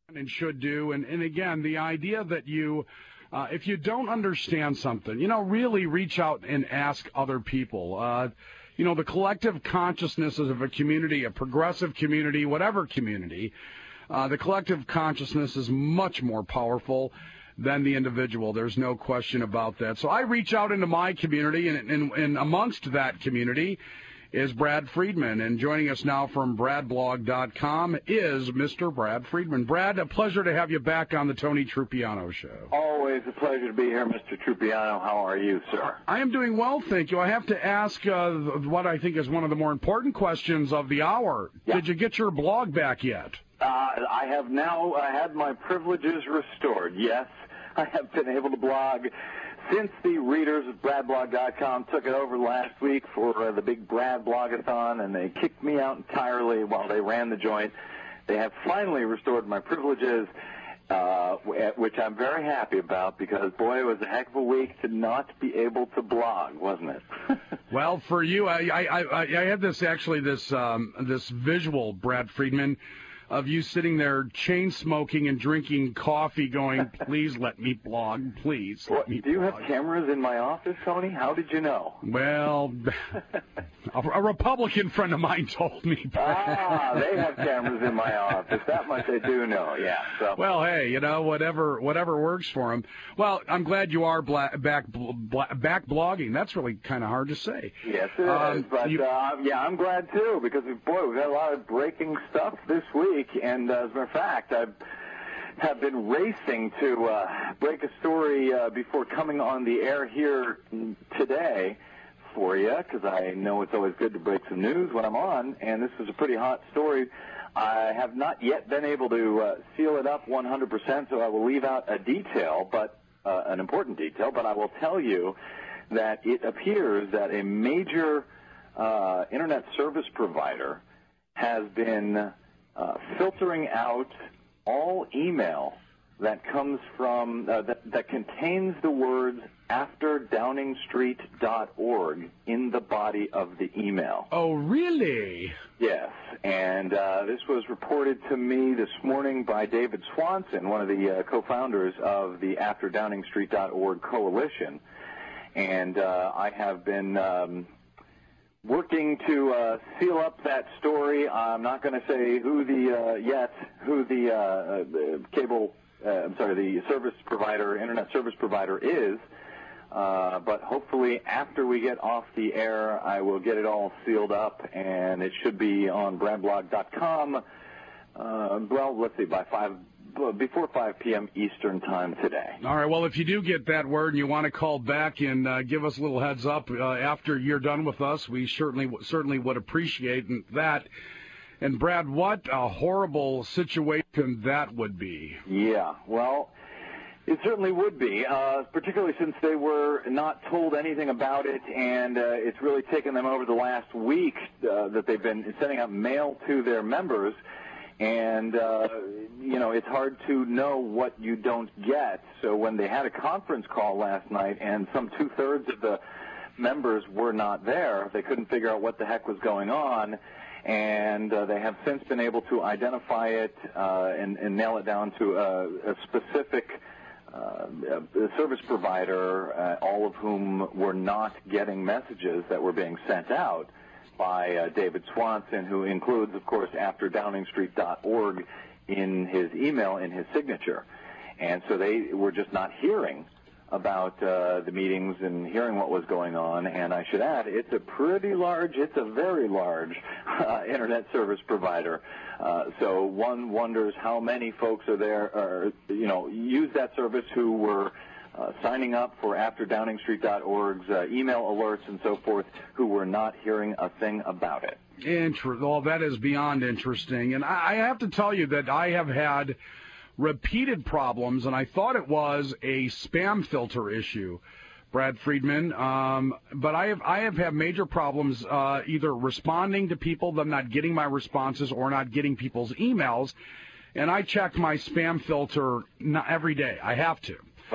and should do. And again, the idea that if you don't understand something, really reach out and ask other people. The collective consciousnesses of a community, a progressive community, whatever community, the collective consciousness is much more powerful than the individual. There's no question about that. So I reach out into my community, and amongst that community is Brad Friedman. And joining us now from BradBlog.com is Mr. Brad Friedman. Brad, a pleasure to have you back on the Tony Trupiano Show. Always a pleasure to be here, Mr. Trupiano. How are you, sir? I am doing well, thank you. I have to ask what I think is one of the more important questions of the hour. Yeah. Did you get your blog back yet? I have now had my privileges restored. Yes, I have been able to blog since the readers of BradBlog.com took it over last week for the big Brad Blogathon, and they kicked me out entirely while they ran the joint. They have finally restored my privileges, which I'm very happy about because, boy, it was a heck of a week to not be able to blog, wasn't it? Well, for you, I had this visual, Brad Friedman, of you sitting there chain smoking and drinking coffee going, please let me blog, please let me blog. Do you have cameras in my office, Tony? How did you know? Well, a Republican friend of mine told me. They have cameras in my office. That much I do know, yeah. So. Well, hey, whatever works for him. Well, I'm glad you are back blogging. That's really kind of hard to say. Yes, it is. But, yeah, I'm glad, too, because, boy, we've had a lot of breaking stuff this week. And as a matter of fact, I have been racing to break a story before coming on the air here today for you, because I know it's always good to break some news when I'm on, and this is a pretty hot story. I have not yet been able to seal it up 100%, so I will leave out a detail, but an important detail, but I will tell you that it appears that a major internet service provider has been filtering out all email that comes from that contains the words afterdowningstreet.org in the body of the email. Oh, really? Yes, and this was reported to me this morning by David Swanson, one of the co-founders of the afterdowningstreet.org coalition, and I have been working to seal up that story. I'm not going to say who the internet service provider is, but hopefully after we get off the air, I will get it all sealed up, and it should be on BradBlog.com. Well, let's see, before 5 p.m. Eastern time today. All right. Well, if you do get that word and you want to call back and give us a little heads up after you're done with us, we certainly would appreciate that. And Brad, what a horrible situation that would be. Yeah. Well, it certainly would be, particularly since they were not told anything about it, and it's really taken them over the last week that they've been sending out mail to their members. And, it's hard to know what you don't get. So when they had a conference call last night and some two-thirds of the members were not there, they couldn't figure out what the heck was going on. And they have since been able to identify it and nail it down to a specific service provider, all of whom were not getting messages that were being sent out by David Swanson, who includes, of course, afterdowningstreet.org in his email, in his signature. And so they were just not hearing about the meetings and hearing what was going on. And I should add, it's a very large internet service provider. So one wonders how many folks are there, or, use that service who were signing up for afterdowningstreet.org's email alerts and so forth, who were not hearing a thing about it. Well, that is beyond interesting. And I have to tell you that I have had repeated problems, and I thought it was a spam filter issue, Brad Friedman. But I have had major problems either responding to people, them not getting my responses, or not getting people's emails. And I check my spam filter every day. I have to. Right.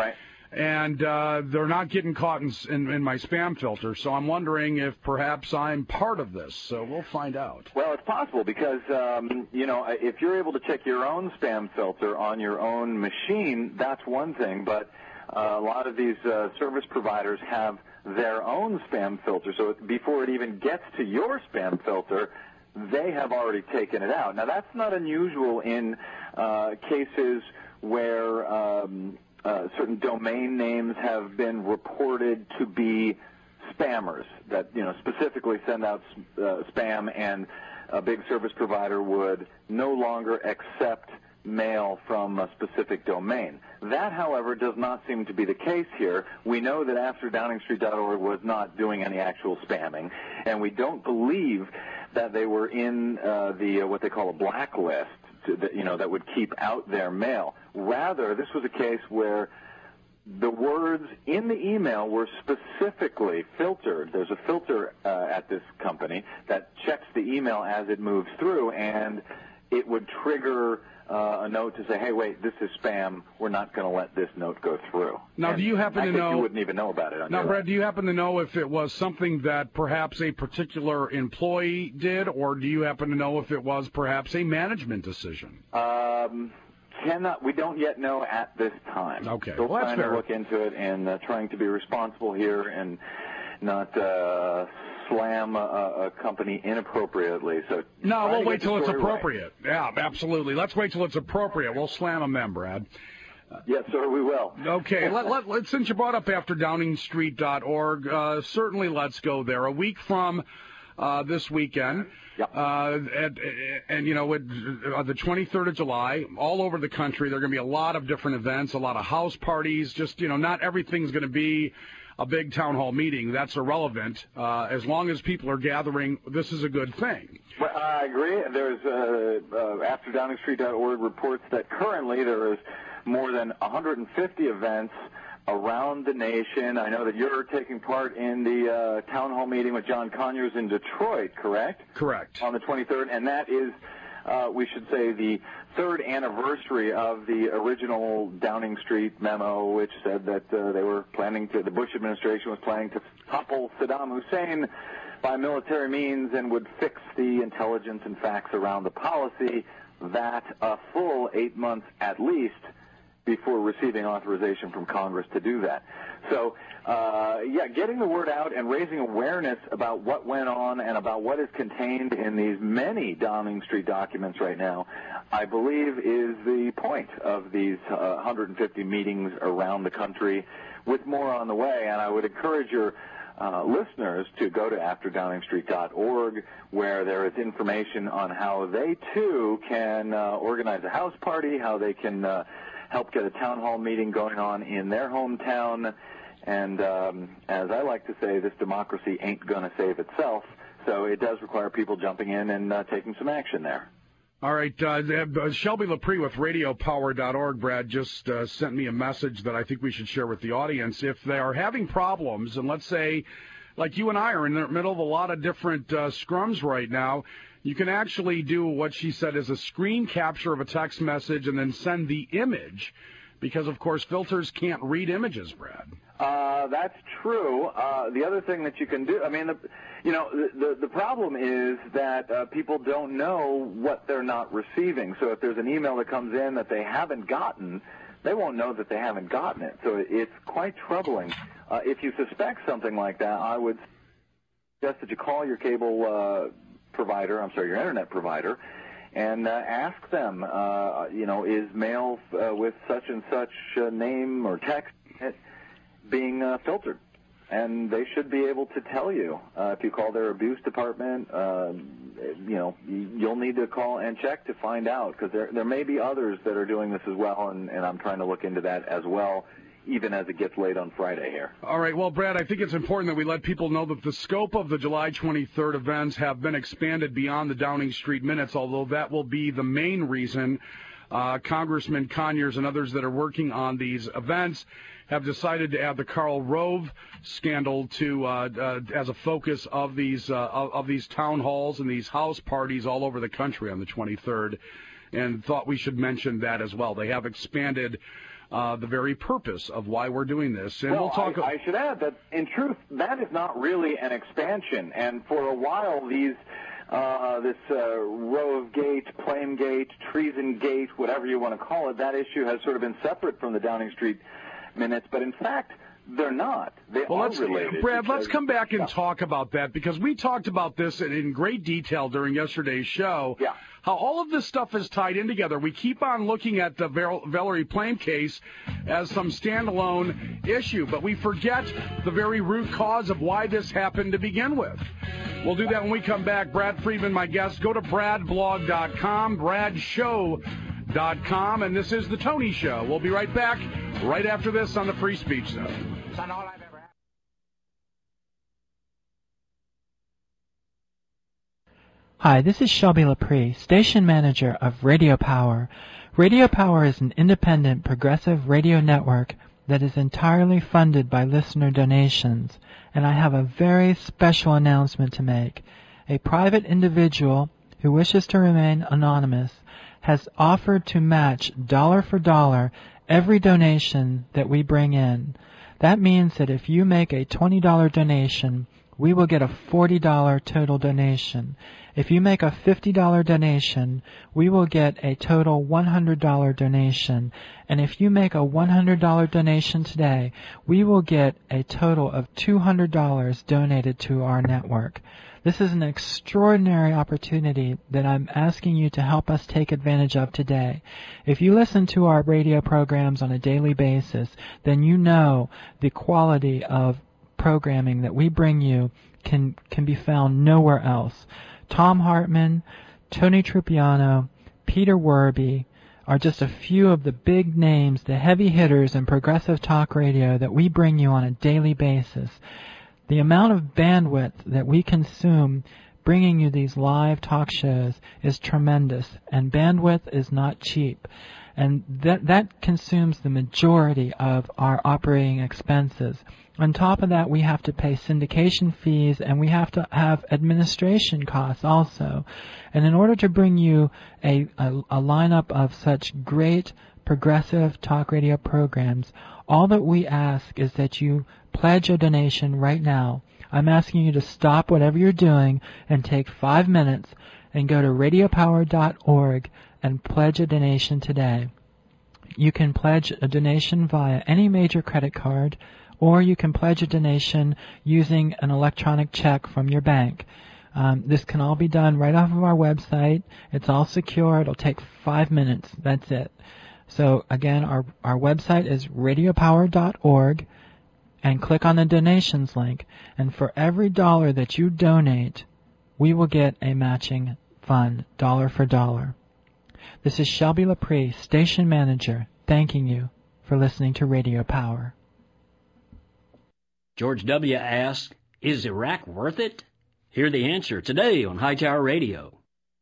and they're not getting caught in my spam filter. So I'm wondering if perhaps I'm part of this. So we'll find out. Well, it's possible because, if you're able to check your own spam filter on your own machine, that's one thing. But a lot of these service providers have their own spam filter. So before it even gets to your spam filter, they have already taken it out. Now, that's not unusual in cases where certain domain names have been reported to be spammers that, specifically send out spam, and a big service provider would no longer accept mail from a specific domain. That, however, does not seem to be the case here. We know that AfterDowningstreet.org was not doing any actual spamming, and we don't believe that they were in what they call a blacklist, that would keep out their mail. Rather, this was a case where the words in the email were specifically filtered. There's a filter at this company that checks the email as it moves through, and it would trigger a note to say, hey, wait, this is spam. We're not going to let this note go through. Now, do you happen to know? You wouldn't even know about it. Now, Brad, do you happen to know if it was something that perhaps a particular employee did, or do you happen to know if it was perhaps a management decision? We don't yet know at this time. Okay. Still Well, trying to look into it and trying to be responsible here and not slam a company inappropriately. So no, we'll wait till it's appropriate. Right. Yeah, absolutely. Let's wait till it's appropriate. We'll slam them then, Brad. Yes, sir, we will. Okay, since you brought up AfterDowningstreet.org, certainly let's go there. A week from this weekend, yep. The 23rd of July, all over the country, there are going to be a lot of different events, a lot of house parties. Just, not everything's going to be a big town hall meeting. That's irrelevant. As long as people are gathering, this is a good thing. Well, I agree. There's AfterDowningstreet.org reports that currently there is more than 150 events around the nation. I know that you're taking part in the town hall meeting with John Conyers in Detroit, correct? Correct. On the 23rd, and that is, we should say, the third anniversary of the original Downing Street memo, which said that the Bush administration was planning to topple Saddam Hussein by military means and would fix the intelligence and facts around the policy. That a full 8 months at least before receiving authorization from Congress to do that. So, getting the word out and raising awareness about what went on and about what is contained in these many Downing Street documents right now, I believe is the point of these 150 meetings around the country, with more on the way. And I would encourage your listeners to go to AfterDowningstreet.org, where there is information on how they, too, can organize a house party, how they can help get a town hall meeting going on in their hometown. And as I like to say, this democracy ain't going to save itself, so it does require people jumping in and taking some action there. All right. Shelby Lepre with RadioPower.org, Brad, just sent me a message that I think we should share with the audience. If they are having problems, and let's say, like you and I are in the middle of a lot of different scrums right now, you can actually do what she said is a screen capture of a text message and then send the image, because, of course, filters can't read images, Brad. That's true. The other thing that you can do, the problem is that people don't know what they're not receiving. So if there's an email that comes in that they haven't gotten, they won't know that they haven't gotten it. So it's quite troubling. If you suspect something like that, I would suggest that you call your cable your internet provider, and ask them, is mail with such and such name or text being filtered? And they should be able to tell you. If you call their abuse department, you'll need to call and check to find out, because there may be others that are doing this as well, and I'm trying to look into that as well, even as it gets late on Friday here. All right. Well, Brad, I think it's important that we let people know that the scope of the July 23rd events have been expanded beyond the Downing Street Minutes, although that will be the main reason. Congressman Conyers and others that are working on these events have decided to add the Karl Rove scandal to as a focus of these town halls and these house parties all over the country on the 23rd, and thought we should mention that as well. They have expanded the very purpose of why we're doing this. And well, we'll talk. I should add that, in truth, that is not really an expansion. And for a while, this Rove Gate, Plamegate, Treason Gate, whatever you want to call it, that issue has sort of been separate from the Downing Street minutes. But in fact, they're not. They are related. Brad, let's come back and talk about that, because we talked about this in great detail during yesterday's show. Yeah. How all of this stuff is tied in together. We keep on looking at the Valerie Plame case as some standalone issue, but we forget the very root cause of why this happened to begin with. We'll do that when we come back. Brad Friedman, my guest. Go to bradblog.com, bradshow.com, and this is The Tony Show. We'll be right back right after this on the Free Speech Zone. Hi, this is Shelby Laprie, station manager of Radio Power. Radio Power is an independent progressive radio network that is entirely funded by listener donations, and I have a very special announcement to make. A private individual who wishes to remain anonymous has offered to match dollar for dollar every donation that we bring in. That means that if you make a $20 donation, we will get a $40 total donation. If you make a $50 donation, we will get a total $100 donation. And if you make a $100 donation today, we will get a total of $200 donated to our network. This is an extraordinary opportunity that I'm asking you to help us take advantage of today. If you listen to our radio programs on a daily basis, then you know the quality of programming that we bring you can be found nowhere else. Tom Hartman, Tony Trupiano, Peter Werby are just a few of the big names, the heavy hitters in progressive talk radio that we bring you on a daily basis. The amount of bandwidth that we consume bringing you these live talk shows is tremendous, and bandwidth is not cheap. And that consumes the majority of our operating expenses. On top of that, we have to pay syndication fees, and we have to have administration costs also. And in order to bring you a lineup of such great progressive talk radio programs, all that we ask is that you pledge a donation right now. I'm asking you to stop whatever you're doing and take 5 minutes and go to radiopower.org and pledge a donation today. You can pledge a donation via any major credit card, or you can pledge a donation using an electronic check from your bank. This can all be done right off of our website. It's all secure. It'll take 5 minutes. That's it. So again, our website is radiopower.org, and click on the donations link. And for every dollar that you donate, we will get a matching fund, dollar for dollar. This is Shelby Laprie, station manager, thanking you for listening to Radio Power. George W. asked, is Iraq worth it? Hear the answer today on Hightower Radio.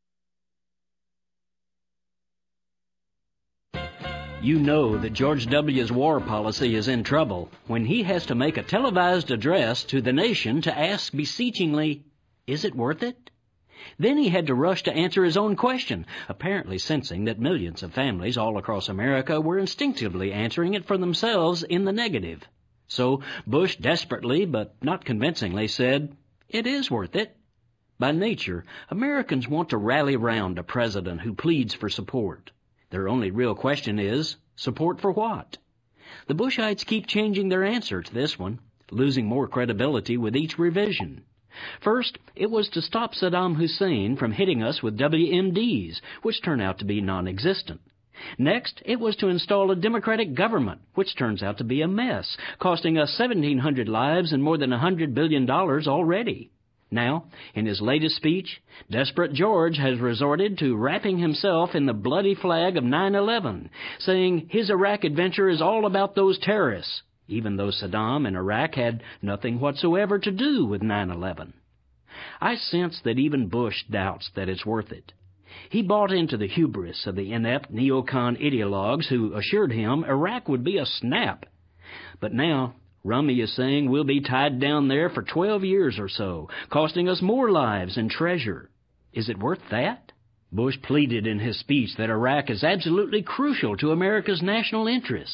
You know that George W.'s war policy is in trouble when he has to make a televised address to the nation to ask beseechingly, is it worth it? Then he had to rush to answer his own question, apparently sensing that millions of families all across America were instinctively answering it for themselves in the negative. So Bush desperately, but not convincingly, said, it is worth it. By nature, Americans want to rally round a president who pleads for support. Their only real question is, support for what? The Bushites keep changing their answer to this one, losing more credibility with each revision. First, it was to stop Saddam Hussein from hitting us with WMDs, which turn out to be non-existent. Next, it was to install a democratic government, which turns out to be a mess, costing us 1,700 lives and more than $100 billion already. Now, in his latest speech, Desperate George has resorted to wrapping himself in the bloody flag of 9/11, saying his Iraq adventure is all about those terrorists, even though Saddam and Iraq had nothing whatsoever to do with 9/11. I sense that even Bush doubts that it's worth it. He bought into the hubris of the inept neocon ideologues who assured him Iraq would be a snap. But now, Rummy is saying we'll be tied down there for 12 years or so, costing us more lives and treasure. Is it worth that? Bush pleaded in his speech that Iraq is absolutely crucial to America's national interests.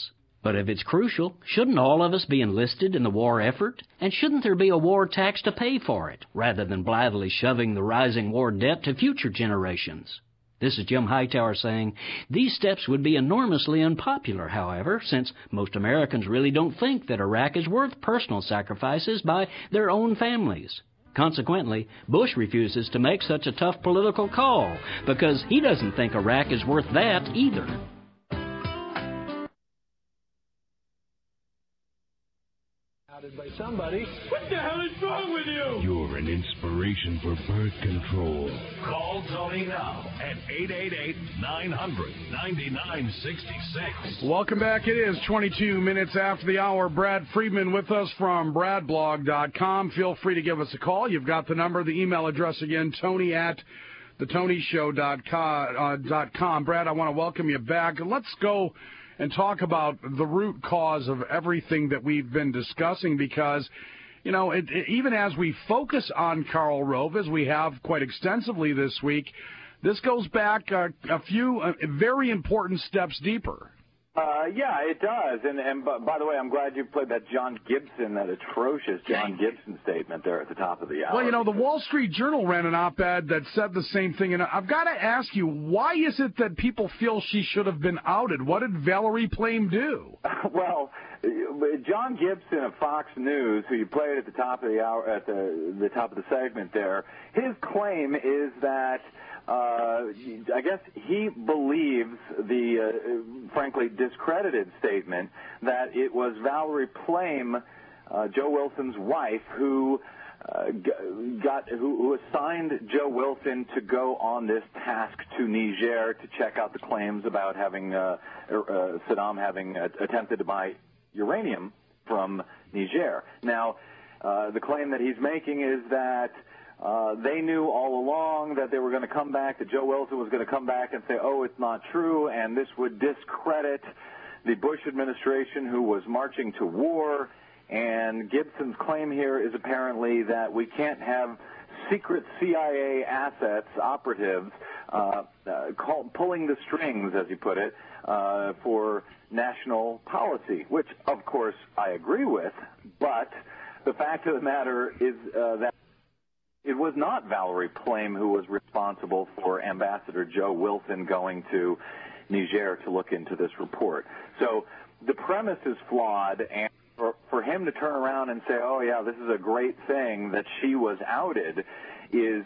But if it's crucial, shouldn't all of us be enlisted in the war effort? And shouldn't there be a war tax to pay for it, rather than blithely shoving the rising war debt to future generations? This is Jim Hightower saying, these steps would be enormously unpopular, however, since most Americans really don't think that Iraq is worth personal sacrifices by their own families. Consequently, Bush refuses to make such a tough political call, because he doesn't think Iraq is worth that either. By somebody. What the hell is wrong with you? You're an inspiration for birth control. Call Tony now at 888-900-9966. Welcome back. It is 22 minutes after the hour. Brad Friedman with us from bradblog.com. Feel free to give us a call. You've got the number, the email address again, tony@thetonyshow.com. Brad, I want to welcome you back. And let's go and talk about the root cause of everything that we've been discussing, because, you know, even as we focus on Karl Rove, as we have quite extensively this week, this goes back a few very important steps deeper. Yeah, it does. And by the way, I'm glad you played that John Gibson, that atrocious John Gibson statement there at the top of the hour. Well, you know, the Wall Street Journal ran an op-ed that said the same thing. And I've got to ask you, why is it that people feel she should have been outed? What did Valerie Plame do? Well, John Gibson of Fox News, who you played at the top of the hour, at the top of the segment there, his claim is that I guess he believes the, frankly, discredited statement that it was Valerie Plame, Joe Wilson's wife, who assigned Joe Wilson to go on this task to Niger to check out the claims about having Saddam having attempted to buy uranium from Niger. Now, the claim that he's making is that they knew all along that they were going to come back, that Joe Wilson was going to come back and say, oh, it's not true, and this would discredit the Bush administration, who was marching to war. And Gibson's claim here is apparently that we can't have secret CIA assets, operatives, pulling the strings, as you put it, for national policy, which, of course, I agree with. But the fact of the matter is that it was not Valerie Plame who was responsible for Ambassador Joe Wilson going to Niger to look into this report. So the premise is flawed, and for him to turn around and say, oh, yeah, this is a great thing that she was outed is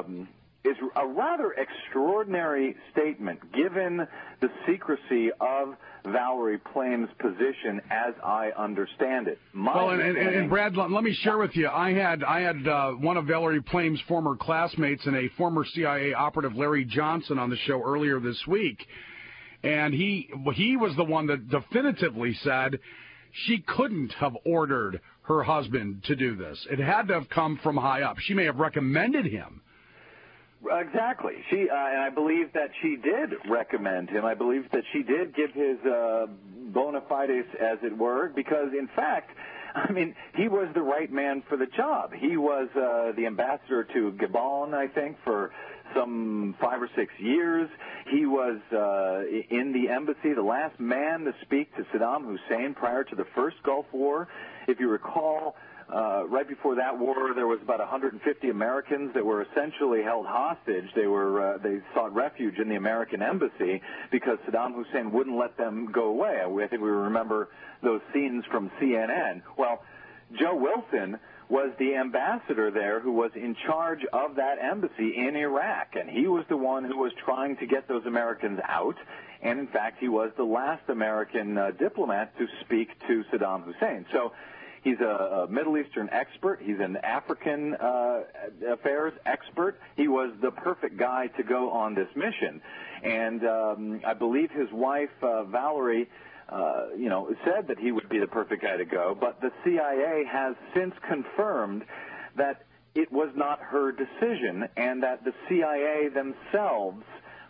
a rather extraordinary statement, given the secrecy of Valerie Plame's position as I understand it. And Brad, let me share with you, I had one of Valerie Plame's former classmates and a former CIA operative, Larry Johnson, on the show earlier this week, and he was the one that definitively said she couldn't have ordered her husband to do this. It had to have come from high up. She may have recommended him. Exactly. And I believe that she did recommend him. I believe that she did give his bona fides, as it were, because, in fact, I mean, he was the right man for the job. He was the ambassador to Gabon, I think, for some 5 or 6 years. He was in the embassy, the last man to speak to Saddam Hussein prior to the first Gulf War. If you recall, right before that war, there was about 150 Americans that were essentially held hostage. They sought refuge in the American embassy because Saddam Hussein wouldn't let them go away. I think we remember those scenes from CNN. Well, Joe Wilson was the ambassador there who was in charge of that embassy in Iraq, and he was the one who was trying to get those Americans out, and in fact he was the last American diplomat to speak to Saddam Hussein. So he's a Middle Eastern expert. He's an African affairs expert. He was the perfect guy to go on this mission. And I believe his wife, Valerie, said that he would be the perfect guy to go. But the CIA has since confirmed that it was not her decision and that the CIA themselves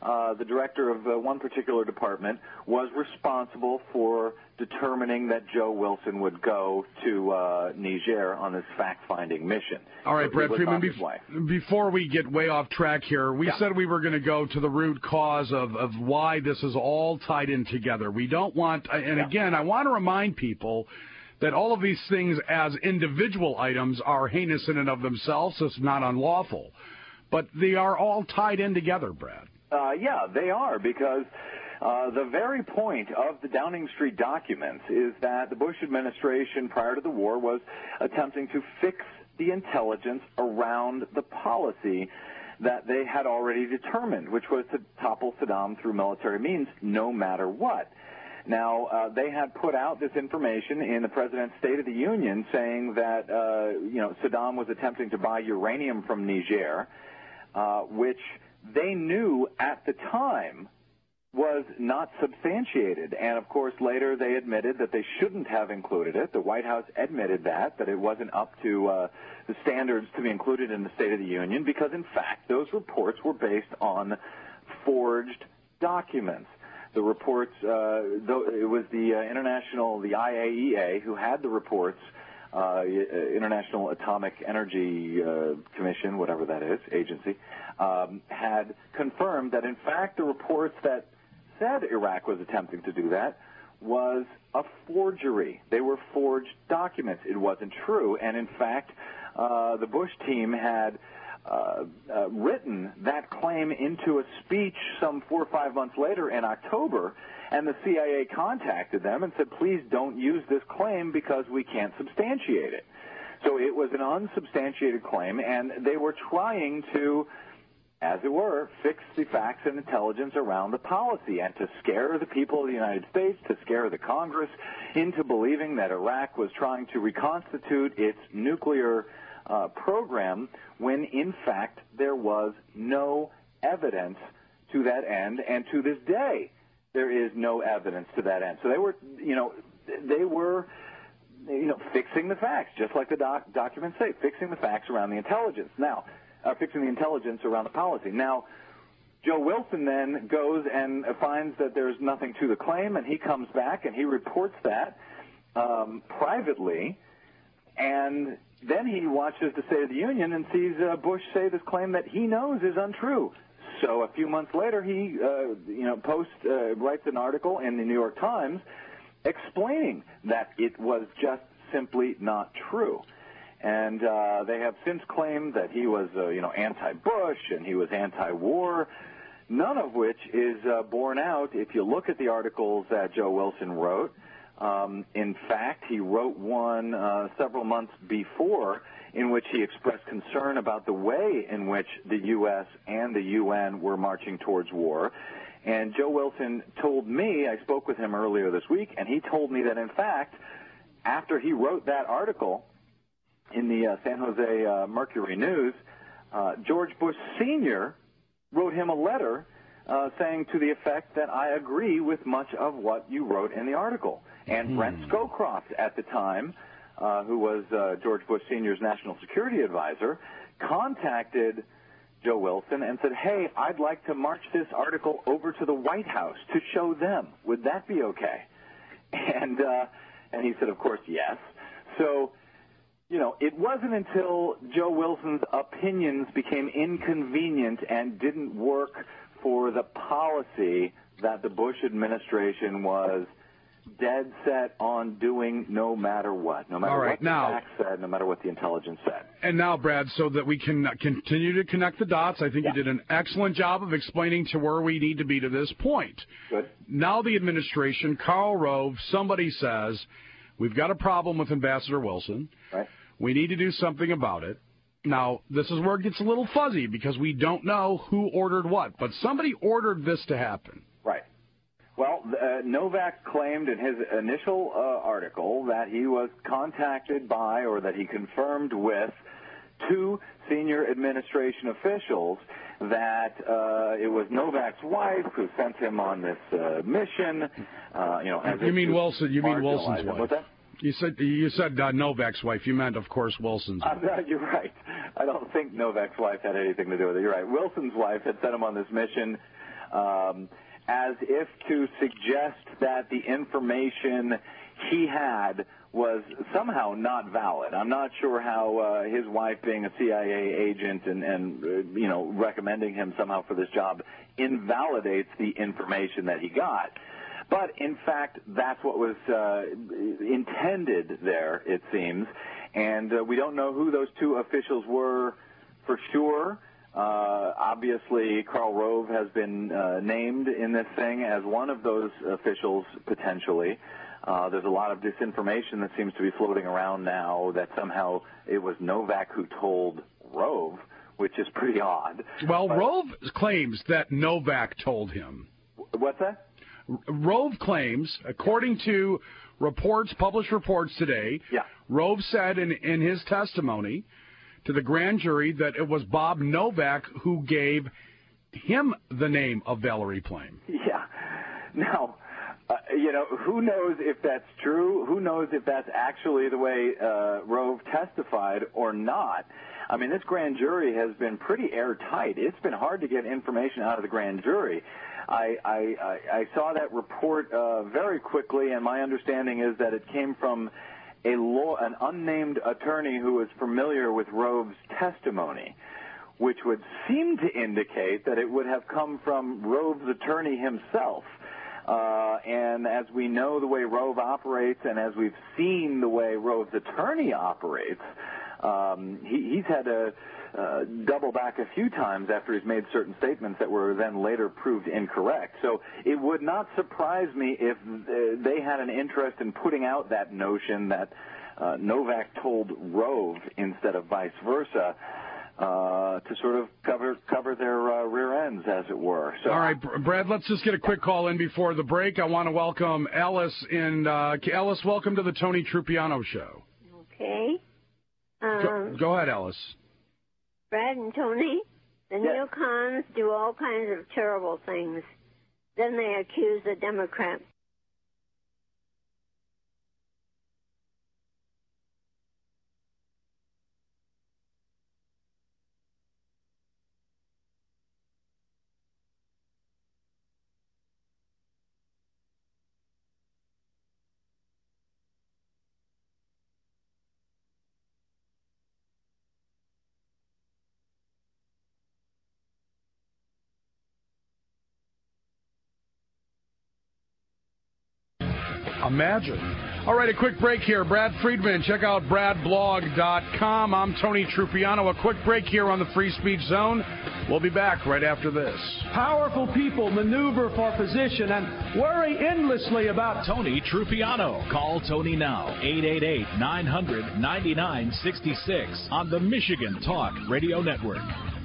the director of one particular department, was responsible for determining that Joe Wilson would go to Niger on this fact-finding mission. All right, Brad Friedman, before we get way off track here, we said we were going to go to the root cause of why this is all tied in together. We don't want, and again, I want to remind people that all of these things as individual items are heinous in and of themselves. It's not unlawful. But they are all tied in together, Brad. Yeah, they are, because the very point of the Downing Street documents is that the Bush administration prior to the war was attempting to fix the intelligence around the policy that they had already determined, which was to topple Saddam through military means no matter what. Now, they had put out this information in the President's State of the Union saying that, Saddam was attempting to buy uranium from Niger, which they knew at the time was not substantiated. And, of course, later they admitted that they shouldn't have included it. The White House admitted that it wasn't up to the standards to be included in the State of the Union because, in fact, those reports were based on forged documents. The reports, it was the IAEA, who had the reports, International Atomic Energy Commission, whatever that is, agency, had confirmed that, in fact, the reports that said Iraq was attempting to do that was a forgery. They were forged documents. It wasn't true. And, in fact, the Bush team had written that claim into a speech some 4 or 5 months later in October, and the CIA contacted them and said, please don't use this claim because we can't substantiate it. So it was an unsubstantiated claim, and they were trying to, as it were, fix the facts and intelligence around the policy and to scare the people of the United States, to scare the Congress into believing that Iraq was trying to reconstitute its nuclear program when, in fact, there was no evidence to that end, and to this day, there is no evidence to that end. So they were fixing the facts, just like the documents say, fixing the facts around the intelligence. Now, fixing the intelligence around the policy. Now, Joe Wilson then goes and finds that there's nothing to the claim, and he comes back and he reports that privately, and then he watches the State of the Union and sees Bush say this claim that he knows is untrue. So a few months later, he writes an article in the New York Times explaining that it was just simply not true. And they have since claimed that he was, anti-Bush and he was anti-war, none of which is borne out if you look at the articles that Joe Wilson wrote. In fact, he wrote one several months before in which he expressed concern about the way in which the U.S. and the UN were marching towards war. And Joe Wilson told me, I spoke with him earlier this week, and he told me that, in fact, after he wrote that article in the San Jose Mercury News, George Bush Sr. wrote him a letter saying to the effect that I agree with much of what you wrote in the article. And Brent Scowcroft at the time, who was George Bush Sr.'s national security advisor, contacted Joe Wilson and said, hey, I'd like to march this article over to the White House to show them. Would that be okay? And he said, of course, yes. So, it wasn't until Joe Wilson's opinions became inconvenient and didn't work for the policy that the Bush administration was dead set on doing no matter what, no matter what the facts said, no matter what the intelligence said. And now, Brad, so that we can continue to connect the dots, I think you did an excellent job of explaining to where we need to be to this point. Good. Now the administration, Karl Rove, somebody says, we've got a problem with Ambassador Wilson. Right. We need to do something about it. Now, this is where it gets a little fuzzy because we don't know who ordered what, but somebody ordered this to happen. Right. Well, Novak claimed in his initial article that he was contacted by or that he confirmed with 2 senior administration officials that it was Novak's wife who sent him on this mission. You mean Wilson? You mean Wilson's wife? What's that? You said Novak's wife. You meant, of course, Wilson's wife. You're right. I don't think Novak's wife had anything to do with it. You're right. Wilson's wife had sent him on this mission as if to suggest that the information he had was somehow not valid. I'm not sure how his wife being a CIA agent and recommending him somehow for this job invalidates the information that he got. But, in fact, that's what was intended there, it seems. And we don't know who those two officials were for sure. Obviously, Karl Rove has been named in this thing as one of those officials, potentially. There's a lot of disinformation that seems to be floating around now that somehow it was Novak who told Rove, which is pretty odd. Well, Rove claims that Novak told him. What's that? Rove claims, according to published reports today, Rove said in his testimony to the grand jury that it was Bob Novak who gave him the name of Valerie Plame. Yeah. Now, who knows if that's true? Who knows if that's actually the way Rove testified or not? I mean, this grand jury has been pretty airtight. It's been hard to get information out of the grand jury. I saw that report very quickly, and my understanding is that it came from an unnamed attorney who was familiar with Rove's testimony, which would seem to indicate that it would have come from Rove's attorney himself. And as we know the way Rove operates, and as we've seen the way Rove's attorney operates, he's had to double back a few times after he's made certain statements that were then later proved incorrect. So it would not surprise me if they had an interest in putting out that notion that Novak told Rove instead of vice versa, to sort of cover their rear ends, as it were. So, all right, Brad, let's just get a quick call in before the break. I want to welcome Ellis. Ellis, welcome to the Tony Trupiano Show. Okay. Go ahead, Ellis. Brad and Tony, the neocons do all kinds of terrible things. Then they accuse the Democrats. Imagine. All right, a quick break here. Brad Friedman, check out bradblog.com. I'm Tony Trupiano. A quick break here on the Free Speech Zone. We'll be back right after this. Powerful people maneuver for position and worry endlessly about Tony Trupiano. Call Tony now, 888-900-9966 on the Michigan Talk Radio Network.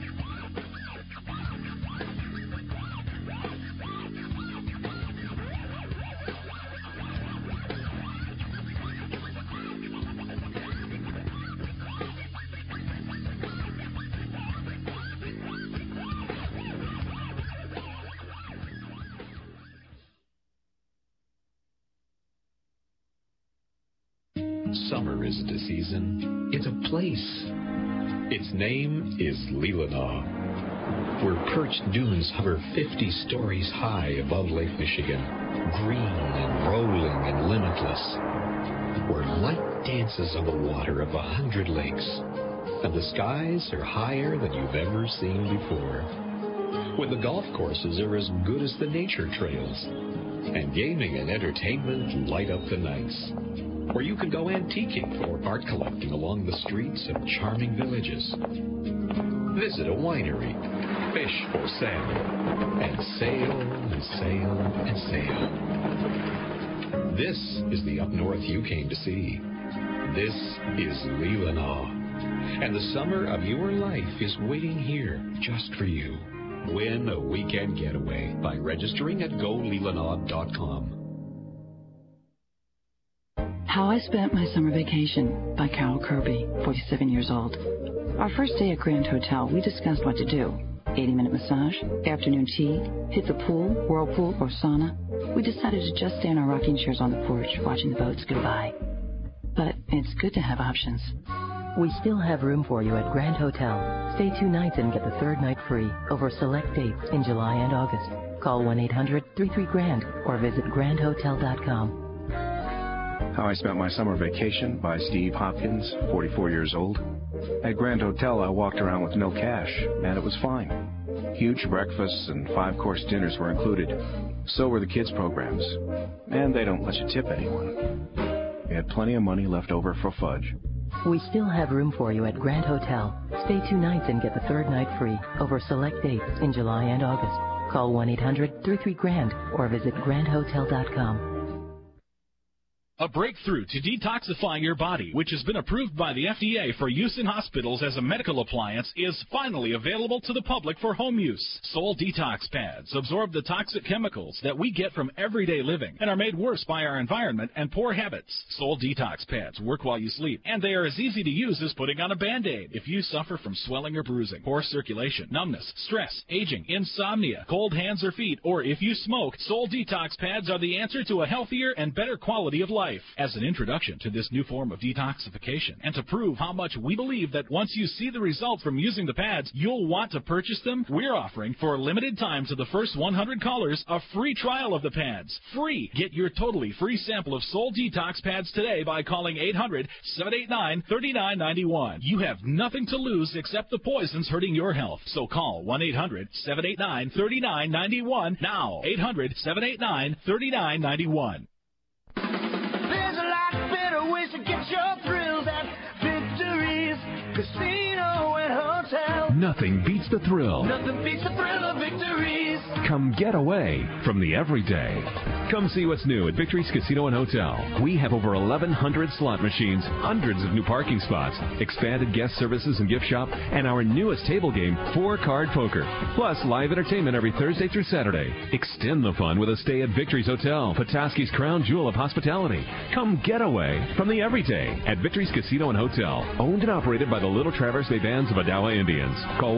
Summer isn't a season, it's a place. Its name is Leelanau, where perched dunes hover 50 stories high above Lake Michigan, green and rolling and limitless, where light dances on the water of 100 lakes, and the skies are higher than you've ever seen before, where the golf courses are as good as the nature trails, and gaming and entertainment light up the nights, where you can go antiquing or art collecting along the streets of charming villages. Visit a winery, fish for salmon, and sail and sail and sail. This is the up north you came to see. This is Leelanau, and the summer of your life is waiting here just for you. Win a weekend getaway by registering at goleelanau.com. How I Spent My Summer Vacation by Carol Kirby, 47 years old. Our first day at Grand Hotel, we discussed what to do. 80-minute massage, afternoon tea, hit the pool, whirlpool, or sauna. We decided to just stay in our rocking chairs on the porch, watching the boats go by. But it's good to have options. We still have room for you at Grand Hotel. Stay 2 nights and get the 3rd night free over select dates in July and August. Call 1-800-33-GRAND or visit grandhotel.com. How I Spent My Summer Vacation by Steve Hopkins, 44 years old. At Grand Hotel, I walked around with no cash, and it was fine. Huge breakfasts and 5-course dinners were included. So were the kids' programs. And they don't let you tip anyone. We had plenty of money left over for fudge. We still have room for you at Grand Hotel. Stay 2 nights and get the 3rd night free over select dates in July and August. Call 1-800-33-GRAND or visit grandhotel.com. A breakthrough to detoxify your body, which has been approved by the FDA for use in hospitals as a medical appliance, is finally available to the public for home use. Soul Detox Pads absorb the toxic chemicals that we get from everyday living and are made worse by our environment and poor habits. Soul Detox Pads work while you sleep, and they are as easy to use as putting on a Band-Aid. If you suffer from swelling or bruising, poor circulation, numbness, stress, aging, insomnia, cold hands or feet, or if you smoke, Soul Detox Pads are the answer to a healthier and better quality of life. As an introduction to this new form of detoxification, and to prove how much we believe that once you see the results from using the pads, you'll want to purchase them, we're offering for a limited time to the first 100 callers a free trial of the pads. Free! Get your totally free sample of Soul Detox Pads today by calling 800-789-3991. You have nothing to lose except the poisons hurting your health. So call 1-800-789-3991 now. 800-789-3991. Get your thrills at Victory's Casino and Hotel. Nothing beats the thrill. Nothing beats the thrill of Victory's. Come get away from the everyday. Come see what's new at Victory's Casino and Hotel. We have over 1,100 slot machines, hundreds of new parking spots, expanded guest services and gift shop, and our newest table game, 4-card poker. Plus live entertainment every Thursday through Saturday. Extend the fun with a stay at Victory's Hotel, Petoskey's crown jewel of hospitality. Come get away from the everyday at Victory's Casino and Hotel. Owned and operated by the Little Traverse Bay Bands of Odawa Indians. Call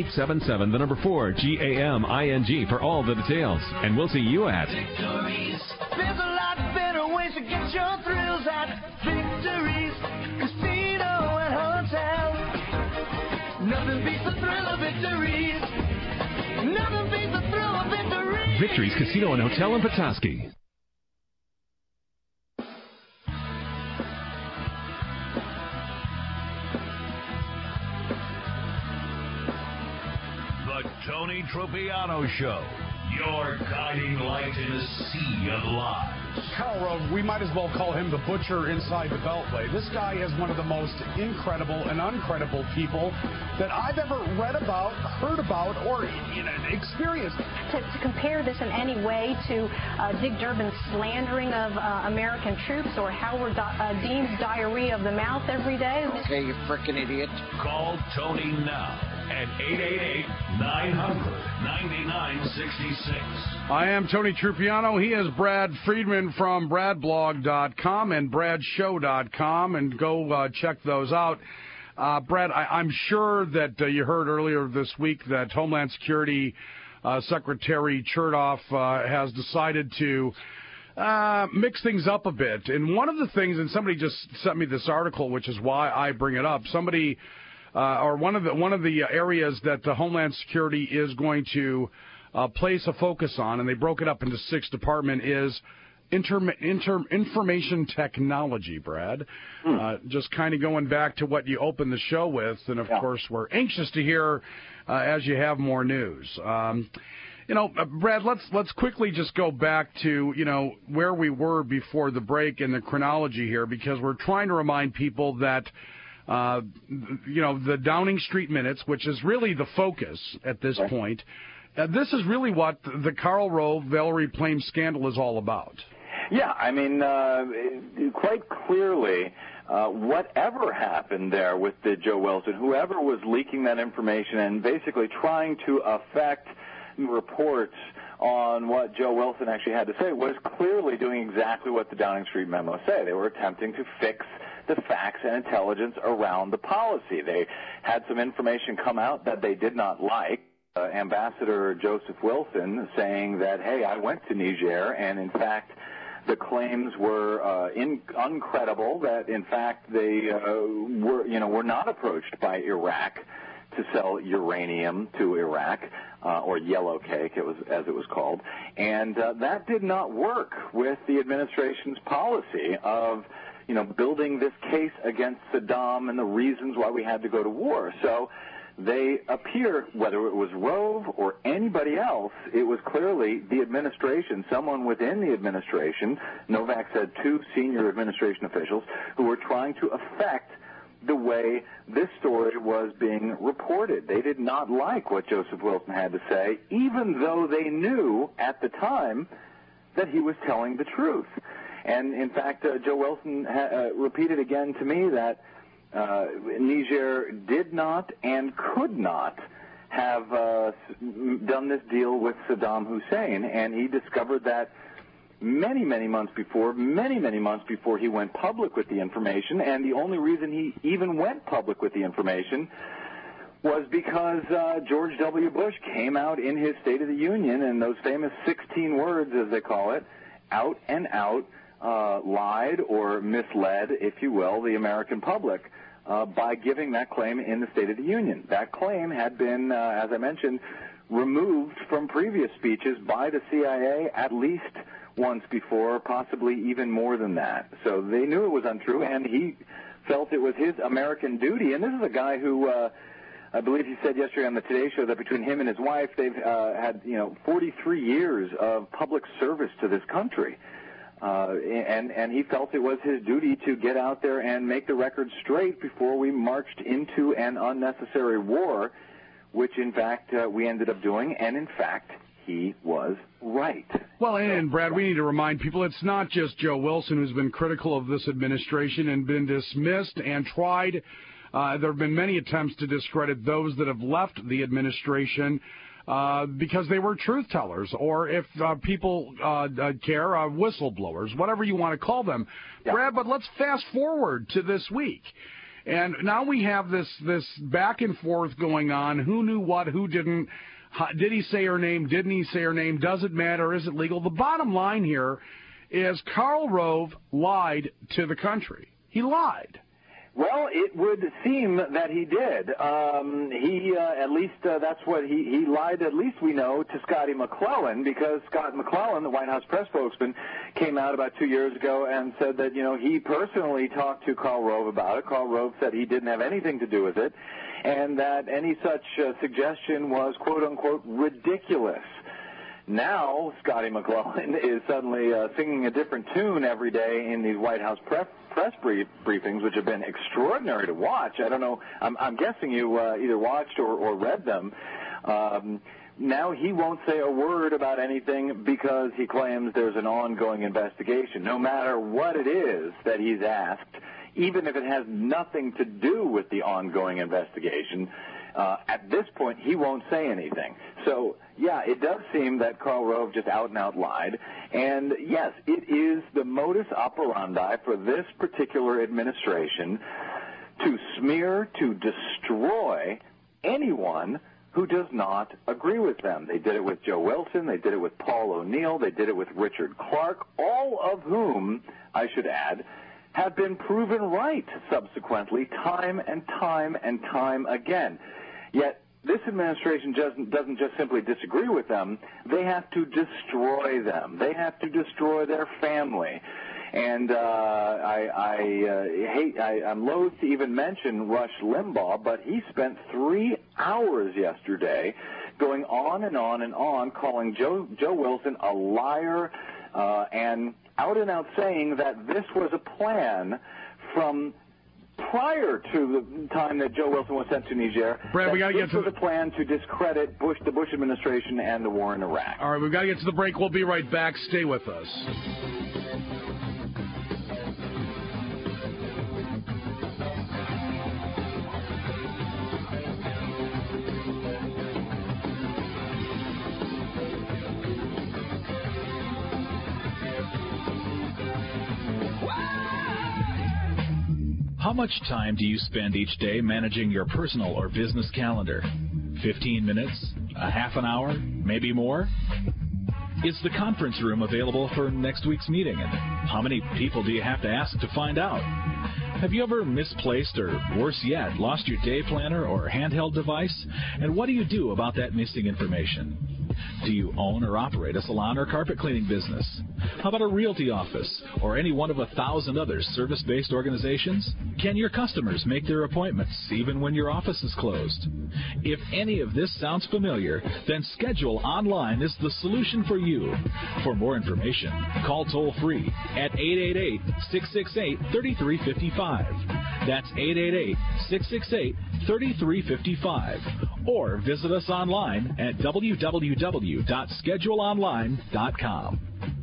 1-877-4GAMING for all the details. And we'll see you at Victory's. There's a lot better ways to get your thrills at Victory's Casino and Hotel. Nothing beats the thrill of Victory's. Nothing beats the thrill of Victory's. Victory's Casino and Hotel in Petoskey. The Tony Tropiano Show. Your guiding light in a sea of lies. Karl Rove, we might as well call him the butcher inside the Beltway. This guy is one of the most incredible and uncredible people that I've ever read about, heard about, or experienced. To compare this in any way to Dick Durbin's slandering of American troops or Howard Dean's diarrhea of the mouth every day. Okay, you frickin' idiot. Call Tony now at 888-900-9966. I am Tony Trupiano. He is Brad Friedman from BradBlog.com and BradShow.com, and go check those out. Brad, I'm sure that you heard earlier this week that Homeland Security Secretary Chertoff has decided to mix things up a bit. And one of the things, and somebody just sent me this article, which is why I bring it up. Somebody, or one of the areas that the Homeland Security is going to place a focus on, and they broke it up into 6 departments, is information technology, Brad. Just kind of going back to what you opened the show with, and of course we're anxious to hear as you have more news. Brad, let's quickly just go back to, where we were before the break in the chronology here, because we're trying to remind people that, the Downing Street minutes, which is really the focus at this point, this is really what the Karl Rove, Valerie Plame scandal is all about. Yeah, I mean, quite clearly, whatever happened there with the Joe Wilson, whoever was leaking that information and basically trying to affect reports on what Joe Wilson actually had to say, was clearly doing exactly what the Downing Street memo say. They were attempting to fix the facts and intelligence around the policy. They had some information come out that they did not like. Ambassador Joseph Wilson saying that, hey, I went to Niger, and in fact the claims were uncredible, that in fact they were not approached by Iraq to sell uranium to Iraq, or yellow cake, as it was called. And that did not work with the administration's policy of, building this case against Saddam and the reasons why we had to go to war. So they appear, whether it was Rove or anybody else, it was clearly the administration, someone within the administration, Novak said 2 senior administration officials, who were trying to affect the way this story was being reported. They did not like what Joseph Wilson had to say, even though they knew at the time that he was telling the truth. And, in fact, Joe Wilson repeated again to me that Niger did not and could not have done this deal with Saddam Hussein, and he discovered that many months before he went public with the information. And the only reason he even went public with the information was because George W. Bush came out in his State of the Union, and those famous 16 words, as they call it, out and out lied or misled, if you will, the American public by giving that claim in the State of the Union. That claim had been, as I mentioned, removed from previous speeches by the CIA at least once before, possibly even more than that. So they knew it was untrue, and he felt it was his American duty. And this is a guy who, I believe he said yesterday on the Today Show that between him and his wife, they've had 43 years of public service to this country. And he felt it was his duty to get out there and make the record straight before we marched into an unnecessary war, which, in fact, we ended up doing, and, in fact, he was right. Well, and Brad, we need to remind people it's not just Joe Wilson who's been critical of this administration and been dismissed and tried. There have been many attempts to discredit those that have left the administration because they were truth tellers, or if people care, whistleblowers, whatever you want to call them. Yeah. Brad, but let's fast forward to this week. And now we have this back and forth going on. Who knew what? Who didn't? Did he say her name? Didn't he say her name? Does it matter? Is it legal? The bottom line here is Karl Rove lied to the country. He lied. Well, it would seem that he did. At least that's what he lied, at least we know, to Scotty McClellan, because Scott McClellan, the White House press spokesman, came out about 2 years ago and said that, he personally talked to Karl Rove about it. Karl Rove said he didn't have anything to do with it, and that any such suggestion was, quote-unquote, ridiculous. Now, Scotty McClellan is suddenly singing a different tune every day in these White House press briefings, which have been extraordinary to watch. I don't know. I'm guessing you either watched or read them. Now he won't say a word about anything because he claims there's an ongoing investigation. No matter what it is that he's asked, even if it has nothing to do with the ongoing investigation, at this point, he won't say anything. So, yeah, it does seem that Karl Rove just out and out lied. And, yes, it is the modus operandi for this particular administration to smear, to destroy anyone who does not agree with them. They did it with Joe Wilson. They did it with Paul O'Neill. They did it with Richard Clarke, all of whom, I should add, have been proven right subsequently time and time and time again. Yet this administration doesn't just simply disagree with them. They have to destroy them. They have to destroy their family. And I'm loath to even mention Rush Limbaugh, but he spent 3 hours yesterday going on and on and on, calling Joe Wilson a liar and out saying that this was a plan from prior to the time that Joe Wilson was sent to Niger. Brad, we got to get to the plan to discredit the Bush administration and the war in Iraq. All right, we've got to get to the break. We'll be right back. Stay with us. How much time do you spend each day managing your personal or business calendar? 15 minutes? A half an hour? Maybe more? Is the conference room available for next week's meeting? And how many people do you have to ask to find out? Have you ever misplaced or, worse yet, lost your day planner or handheld device? And what do you do about that missing information? Do you own or operate a salon or carpet cleaning business? How about a realty office or any one of 1,000 other service-based organizations? Can your customers make their appointments even when your office is closed? If any of this sounds familiar, then Schedule Online is the solution for you. For more information, call toll-free at 888-668-3355. That's 888-668-3355. Or visit us online at www.scheduleonline.com.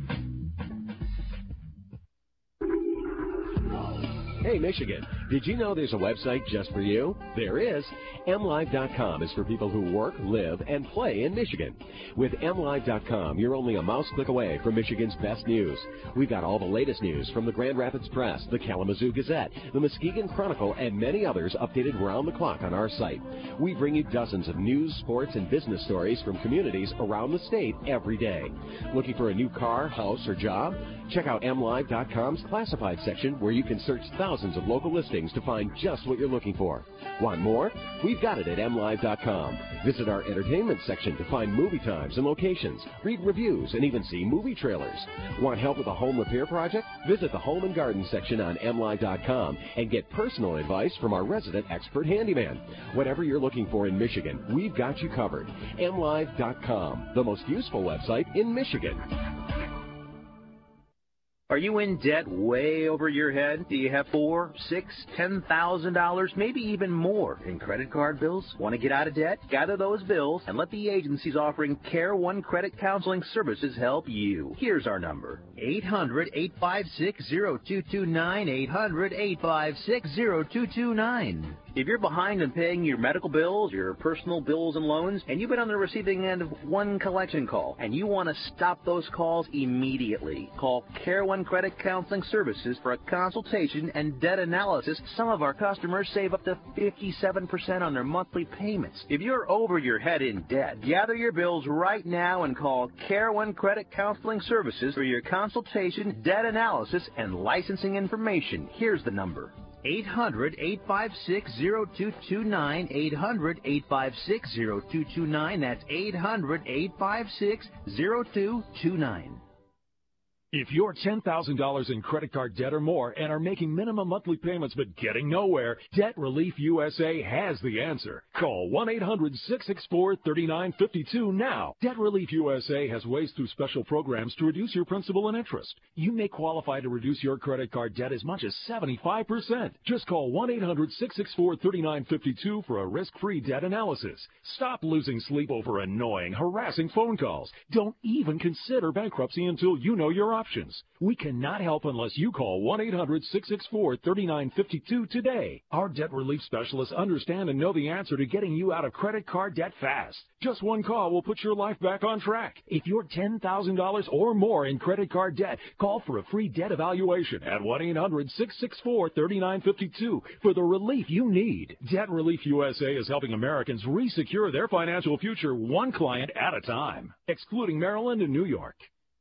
Hey, Michigan, did you know there's a website just for you? There is. MLive.com is for people who work, live, and play in Michigan. With MLive.com, you're only a mouse click away from Michigan's best news. We've got all the latest news from the Grand Rapids Press, the Kalamazoo Gazette, the Muskegon Chronicle, and many others updated round the clock on our site. We bring you dozens of news, sports, and business stories from communities around the state every day. Looking for a new car, house, or job? Check out MLive.com's classified section where you can search thousands of local listings to find just what you're looking for. Want more? We've got it at MLive.com. Visit our entertainment section to find movie times and locations, read reviews, and even see movie trailers. Want help with a home repair project? Visit the Home and Garden section on MLive.com and get personal advice from our resident expert handyman. Whatever you're looking for in Michigan, we've got you covered. MLive.com, the most useful website in Michigan. Are you in debt way over your head? Do you have $4,000, $6,000, $10,000, maybe even more in credit card bills? Want to get out of debt? Gather those bills and let the agencies offering Care One Credit Counseling Services help you. Here's our number: 800-856-0229, 800-856-0229. If you're behind in paying your medical bills, your personal bills and loans, and you've been on the receiving end of one collection call, and you want to stop those calls immediately, call Care One Credit Counseling Services for a consultation and debt analysis. Some of our customers save up to 57% on their monthly payments. If you're over your head in debt, gather your bills right now and call Care One Credit Counseling Services for your consultation, debt analysis, and licensing information. Here's the number: 800-856-0229, 800-856-0229. That's 800-856-0229. If you're $10,000 in credit card debt or more and are making minimum monthly payments but getting nowhere, Debt Relief USA has the answer. Call 1-800-664-3952 now. Debt Relief USA has ways through special programs to reduce your principal and interest. You may qualify to reduce your credit card debt as much as 75%. Just call 1-800-664-3952 for a risk-free debt analysis. Stop losing sleep over annoying, harassing phone calls. Don't even consider bankruptcy until you know your options. We cannot help unless you call 1-800-664-3952 today. Our debt relief specialists understand and know the answer to getting you out of credit card debt fast. Just one call will put your life back on track. If you're $10,000 or more in credit card debt, call for a free debt evaluation at 1-800-664-3952 for the relief you need. Debt Relief USA is helping Americans resecure their financial future one client at a time, excluding Maryland and New York.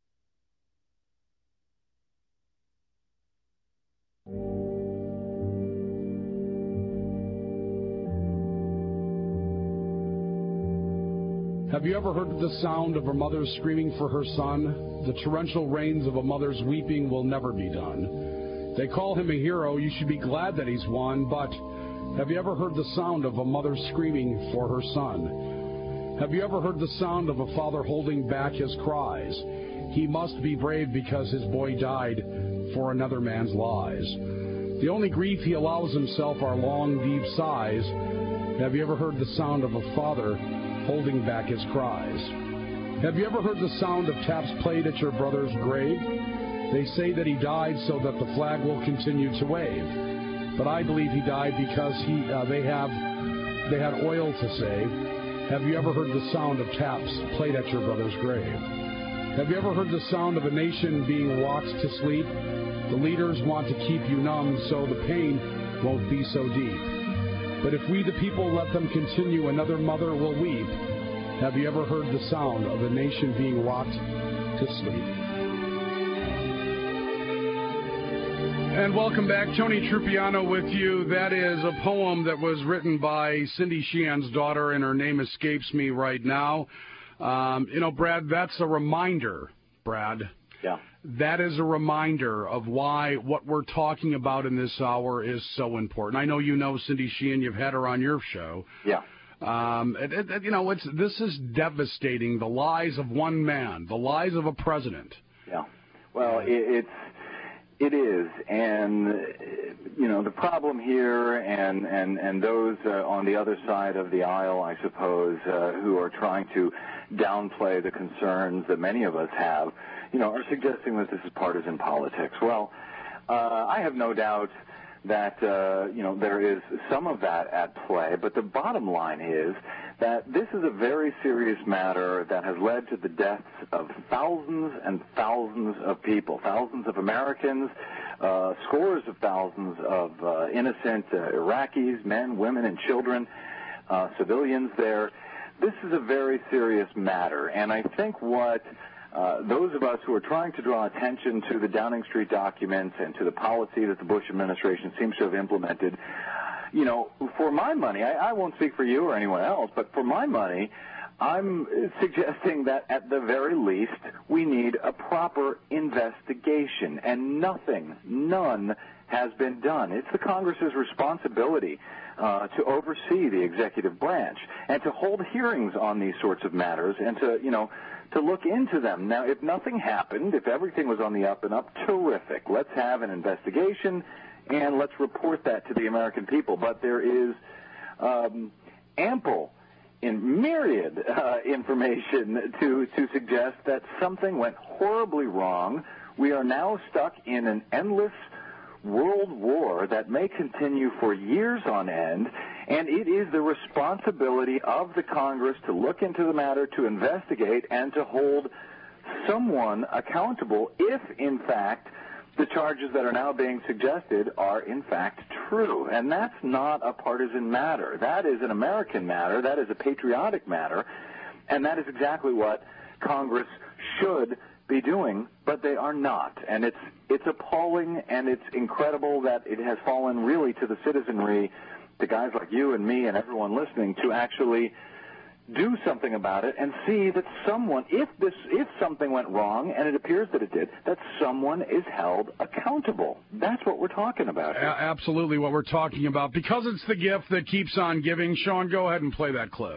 Have you ever heard the sound of a mother screaming for her son? The torrential rains of a mother's weeping will never be done. They call him a hero. You should be glad that he's won. But have you ever heard the sound of a mother screaming for her son? Have you ever heard the sound of a father holding back his cries? He must be brave because his boy died for another man's lies. The only grief he allows himself are long, deep sighs. Have you ever heard the sound of a father holding back his cries? Have you ever heard the sound of taps played at your brother's grave? They say that he died so that the flag will continue to wave. But I believe he died because they had oil to save. Have you ever heard the sound of taps played at your brother's grave? Have you ever heard the sound of a nation being rocked to sleep? The leaders want to keep you numb so the pain won't be so deep. But if we the people let them continue, another mother will weep. Have you ever heard the sound of a nation being rocked to sleep. And welcome back. Tony Trupiano with you. That is a poem that was written by Cindy Sheehan's daughter, and her name escapes me right now. Brad, that's a reminder, Brad. Yeah. That is a reminder of why what we're talking about in this hour is so important. I know you know Cindy Sheehan. You've had her on your show. Yeah. This is devastating. The lies of one man, the lies of a president. Yeah. Well, it is, and the problem here, and those on the other side of the aisle, I suppose, who are trying to downplay the concerns that many of us have, are suggesting that this is partisan politics. Well, I have no doubt that there is some of that at play, but the bottom line is that this is a very serious matter that has led to the deaths of thousands and thousands of people, thousands of Americans, scores of thousands of innocent Iraqis, men, women, and children, civilians there. This is a very serious matter, and I think what those of us who are trying to draw attention to the Downing Street documents and to the policy that the Bush administration seems to have implemented, for my money, I won't speak for you or anyone else, but for my money, I'm suggesting that at the very least we need a proper investigation, and none has been done. It's the Congress's responsibility to oversee the executive branch and to hold hearings on these sorts of matters and to look into them. Now, if nothing happened, if everything was on the up and up, terrific. Let's have an investigation and let's report that to the American people. But there is ample in myriad information to suggest that something went horribly wrong. We are now stuck in an endless world war that may continue for years on end, and it is the responsibility of the Congress to look into the matter, to investigate, and to hold someone accountable if, in fact, the charges that are now being suggested are, in fact, true. And that's not a partisan matter. That is an American matter. That is a patriotic matter. And that is exactly what Congress should be doing, but they are not. And it's appalling, and it's incredible that it has fallen really to the citizenry, to guys like you and me and everyone listening, to actually do something about it and see that someone, if something went wrong, and it appears that it did, that someone is held accountable. That's what we're talking about here. Absolutely what we're talking about, because it's the gift that keeps on giving. Sean, go ahead and play that clip.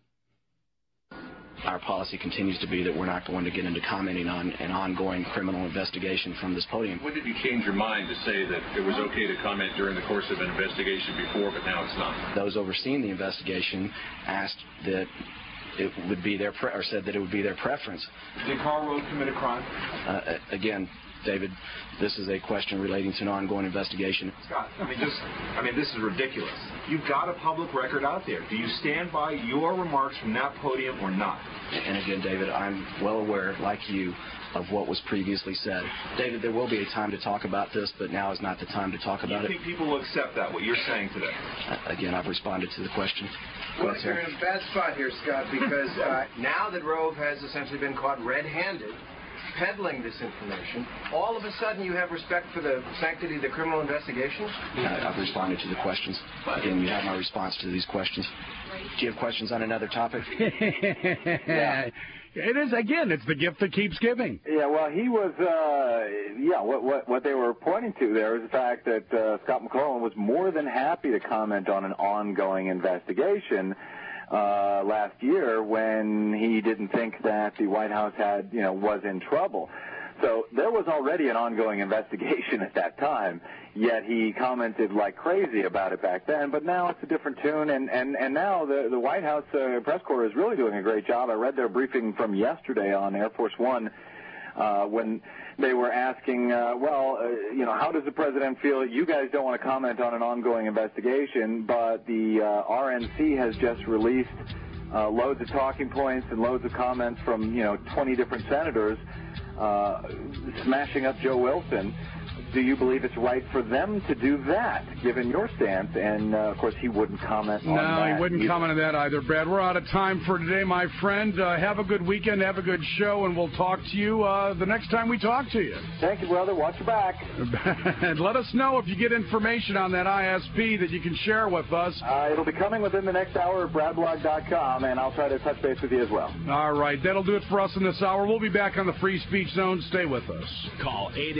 Our policy continues to be that we're not going to get into commenting on an ongoing criminal investigation from this podium. When did you change your mind to say that it was okay to comment during the course of an investigation before, but now it's not? Those overseeing the investigation asked that it would be their said that it would be their preference. Did Karl Rove commit a crime? Again, David, this is a question relating to an ongoing investigation. Scott, this is ridiculous. You've got a public record out there. Do you stand by your remarks from that podium or not? And again, David, I'm well aware, like you, of what was previously said. David, there will be a time to talk about this, but now is not the time to talk about it. Do you think people will accept that, what you're saying today? Again, I've responded to the question. Well, you're in a bad spot here, Scott, because now that Rove has essentially been caught red-handed peddling this information, all of a sudden you have respect for the sanctity of the criminal investigation? I've responded to the questions. Again, you have my response to these questions. Do you have questions on another topic? Yeah. It is, again, it's the gift that keeps giving. Yeah, well, he was, what they were pointing to there is the fact that Scott McClellan was more than happy to comment on an ongoing investigation last year when he didn't think that the White House was in trouble. So there was already an ongoing investigation at that time, yet he commented like crazy about it back then. But now it's a different tune, and now the White House press corps is really doing a great job. I read their briefing from yesterday on Air Force One when they were asking, how does the president feel? You guys don't want to comment on an ongoing investigation, but the RNC has just released loads of talking points and loads of comments from 20 different senators smashing up Joe Wilson do you believe it's right for them to do that, given your stance? And, of course, he wouldn't comment on that. No, he wouldn't comment on that either, Brad. We're out of time for today, my friend. Have a good weekend, have a good show, and we'll talk to you the next time we talk to you. Thank you, brother. Watch your back. And let us know if you get information on that ISP that you can share with us. It'll be coming within the next hour at bradblog.com, and I'll try to touch base with you as well. All right. That'll do it for us in this hour. We'll be back on the Free Speech Zone. Stay with us. Call 8